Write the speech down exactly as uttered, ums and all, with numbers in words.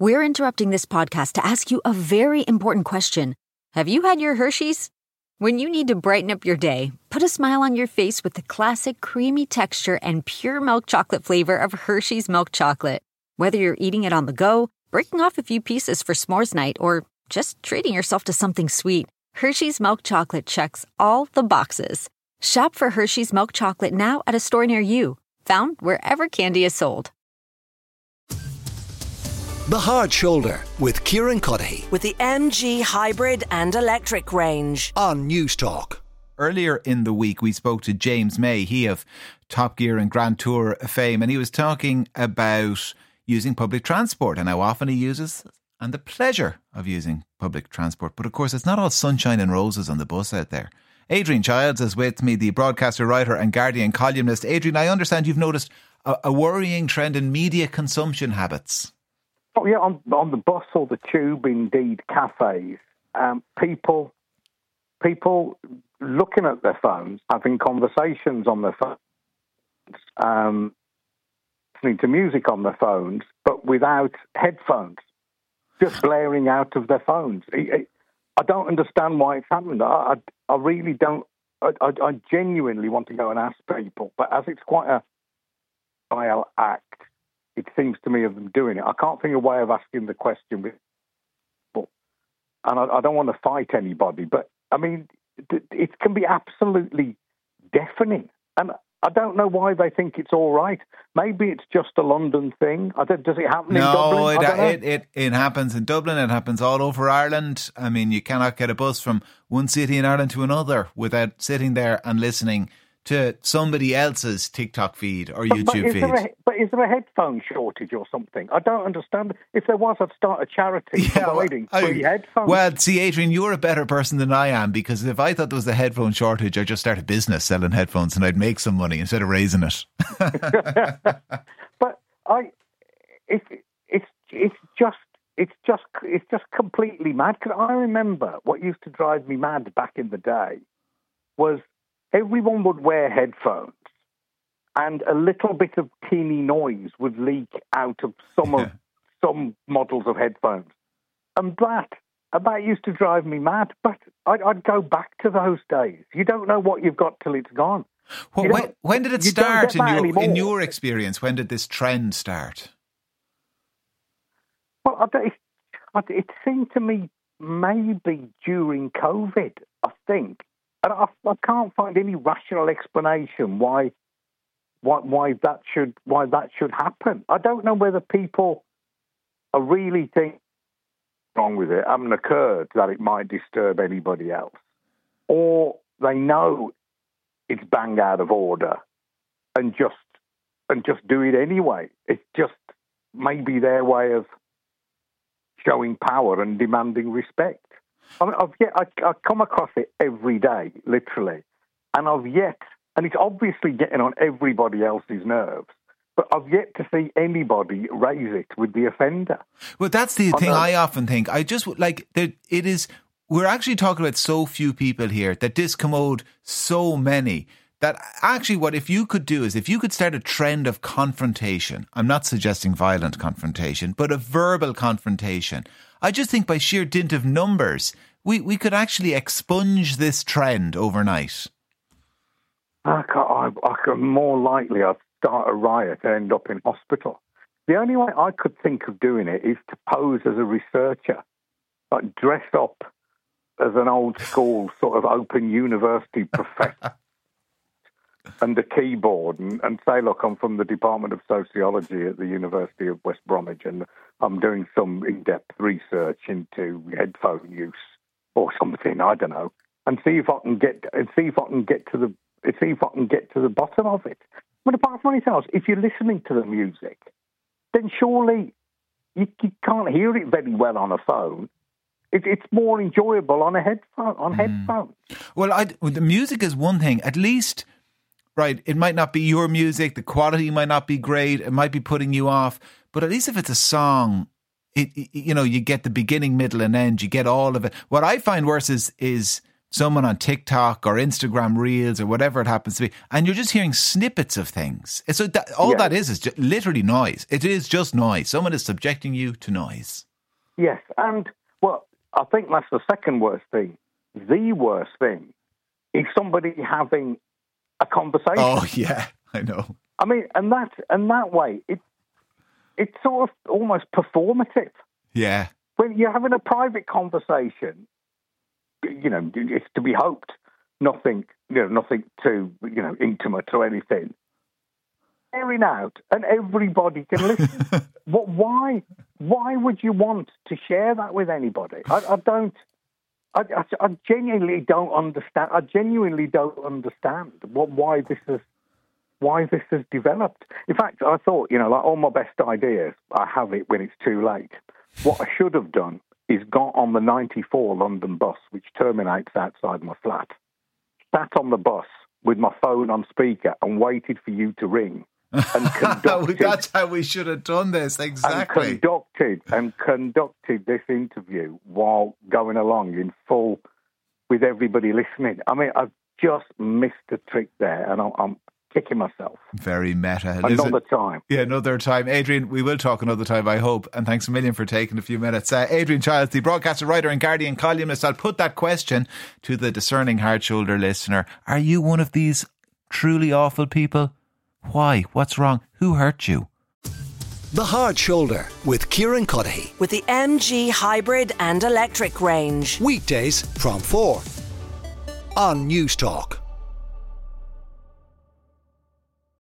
We're interrupting this podcast to ask you a very important question. Have you had your Hershey's? When you need to brighten up your day, put a smile on your face with the classic creamy texture and pure milk chocolate flavor of Hershey's milk chocolate. Whether you're eating it on the go, breaking off a few pieces for s'mores night, or just treating yourself to something sweet, Hershey's milk chocolate checks all the boxes. Shop for Hershey's milk chocolate now at a store near you, found wherever candy is sold. The Hard Shoulder with Kieran Cuddihy. With the M G hybrid and electric range. On News Talk. Earlier in the week, we spoke to James May, he of Top Gear and Grand Tour fame, and he was talking about using public transport and how often he uses and the pleasure of using public transport. But of course, it's not all sunshine and roses on the bus out there. Adrian Childs is with me, the broadcaster, writer and Guardian columnist. Adrian, I understand you've noticed a, a worrying trend in media consumption habits. Oh yeah, on, on the bus or the tube, indeed, cafes, um, people, people looking at their phones, having conversations on their phones, um, listening to music on their phones, but without headphones, just blaring out of their phones. I don't understand why it's happened. I, I, I really don't. I, I, I genuinely want to go and ask people, but as it's quite a vile act, it seems to me of them doing it. I can't think of a way of asking the question with people, and I, I don't want to fight anybody, but I mean, it, it can be absolutely deafening, and I don't know why they think it's all right. Maybe it's just a London thing. I don't, does it happen no, in Dublin? No, it, it, it, it happens in Dublin. It happens all over Ireland. I mean, you cannot get a bus from one city in Ireland to another without sitting there and listening to somebody else's TikTok feed or YouTube but, but feed. A, but is there a headphone shortage or something? I don't understand. If there was, I'd start a charity yeah, providing well, free I, headphones. Well, see, Adrian, you're a better person than I am, because if I thought there was a headphone shortage, I'd just start a business selling headphones and I'd make some money instead of raising it. But I, it's it's it's just it's just it's just completely mad. Because I remember what used to drive me mad back in the day was everyone would wear headphones, and a little bit of teeny noise would leak out of some of some models of headphones, and that and that used to drive me mad. But I'd, I'd go back to those days. You don't know what you've got till it's gone. Well, when, when did it start in your in your experience? When did this trend start? Well, I don't, it, it seemed to me maybe during COVID, I think. And I, I can't find any rational explanation why, why, why that should, why that should happen. I don't know whether people are really thinking wrong with it, haven't occurred that it might disturb anybody else, or they know it's bang out of order and just and just do it anyway. It's just maybe their way of showing power and demanding respect. I mean, I've yet, I, I come across it every day, literally, and I've yet, and it's obviously getting on everybody else's nerves, but I've yet to see anybody raise it with the offender. Well, that's the thing I often think. I just, like, there, it is, we're actually talking about so few people here that discommode so many that actually what if you could do is if you could start a trend of confrontation. I'm not suggesting violent confrontation, but a verbal confrontation. I just think by sheer dint of numbers, we, we could actually expunge this trend overnight. I, I, I could more likely I'd start a riot and end up in hospital. The only way I could think of doing it is to pose as a researcher, like dress up as an old school sort of open university professor and a keyboard and, and say, look, I'm from the Department of Sociology at the University of West Bromwich and I'm doing some in-depth research into headphone use or something, I don't know, and see if I can get and see if I can get to the see if I can get to the bottom of it. But apart from anything else, if you're listening to the music, then surely you, you can't hear it very well on a phone. It, it's more enjoyable on a headphone on mm. headphones. Well, I, well, the music is one thing. At least, right, it might not be your music. The quality might not be great. It might be putting you off. But at least if it's a song, it, it you know, you get the beginning, middle, and end. You get all of it. What I find worse is is someone on TikTok or Instagram Reels or whatever it happens to be, and you're just hearing snippets of things. So that, all yes. that is is just literally noise. It is just noise. Someone is subjecting you to noise. Yes, and well, I think that's the second worst thing. The worst thing is somebody having a conversation. Oh yeah, I know. I mean, and that and that way, it it's sort of almost performative. Yeah. When you're having a private conversation, you know, it's to be hoped nothing, you know, nothing too, you know, intimate or anything. Airing out, and everybody can listen. What? Why? Why would you want to share that with anybody? I, I don't. I, I, I genuinely don't understand. I genuinely don't understand what why this has why this has developed. In fact, I thought, you know, like all my best ideas, I have it when it's too late. What I should have done is got on the ninety-four London bus, which terminates outside my flat, sat on the bus with my phone on speaker and waited for you to ring. And conducted, That's how we should have done this, exactly. And conducted and conducted this interview while going along in full with everybody listening. I mean, I've just missed a trick there, and I'm, I'm kicking myself. Very meta. Another Listen, time. Yeah, another time. Adrian, we will talk another time, I hope. And thanks a million for taking a few minutes. Uh, Adrian Childs, the broadcaster, writer and Guardian columnist. I'll put that question to the discerning hard shoulder listener. Are you one of these truly awful people? Why? What's wrong? Who hurt you? The Hard Shoulder with Kieran Cuddihy. With the M G hybrid and electric range. Weekdays from four on News Talk.